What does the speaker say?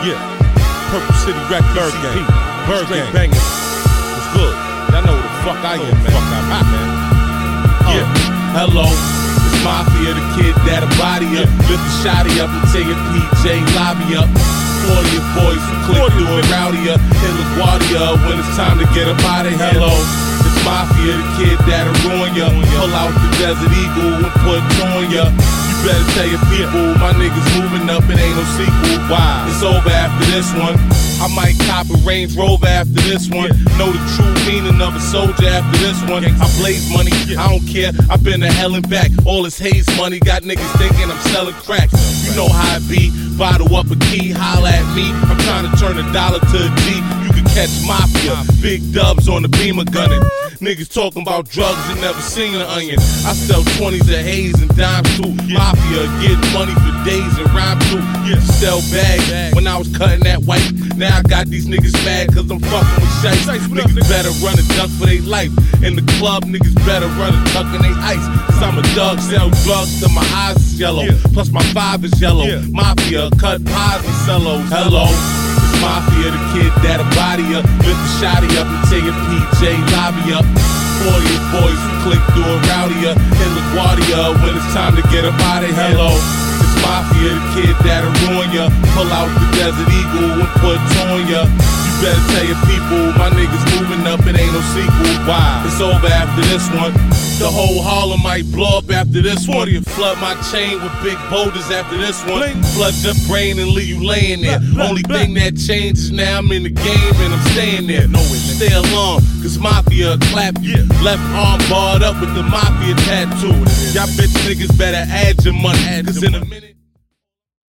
Yeah, Purple City Records, Bird Gang, banging. What's good? Y'all know who the fuck I am, man. Fuck I'm hot, man. Yeah, hello. It's Mafia, the kid that'll body up. Lift the shotty up and take your PJ lobby up. 40 boys who click doing rowdier. Hit LaGuardia when it's time to get up out of here. Hello. It's Mafia, the kid that'll ruin ya. Pull out the Desert Eagle and put on ya. You better tell your people, my niggas moving up, it ain't no sequel. Why? It's over after this one. I might cop a Range Rover after this one. Know the true meaning of a soldier after this one. I blaze money, I don't care, I've been to hell and back. All this haze money got niggas thinking I'm selling crack. You know how it be, bottle up a key, holla at me. I'm trying to turn $1 to a G. You can catch Mafia, big dubs on the Beamer gunning. Niggas talking about drugs and never seen an onion. I sell 20s of haze and dimes too. Mafia getting money for days and rhyme too. Sell bags when I was cutting that white. Now I got these niggas mad cause I'm fucking with shites. Niggas better run a duck for their life. In the club, niggas better run a duck in they ice. Cause I'm a dog, sell drugs till my eyes is yellow. Plus my 5 is yellow. Mafia, cut pies and cellos. Hello. It's Mafia, the kid that'll body up. Lift the shotty up and take your PJ lobby up. 40 boys who click doing rowdier. Hit LaGuardia when it's time to get up out of here. Hello. It's Mafia, the kid that'll ruin ya. Pull out the Desert Eagle and put on ya. You better tell your people, my niggas moving up, it ain't no sequel. Why? It's over after this one. The whole Harlem might blow up after this one. Flood my chain with big boulders after this one. Flood your brain and leave you laying there. Only thing that changes now I'm in the game and I'm staying there. Stay along, cause Mafia clap you. Left arm barred up with the Mafia tattoo. Y'all bitch niggas better add your money, cause in a minute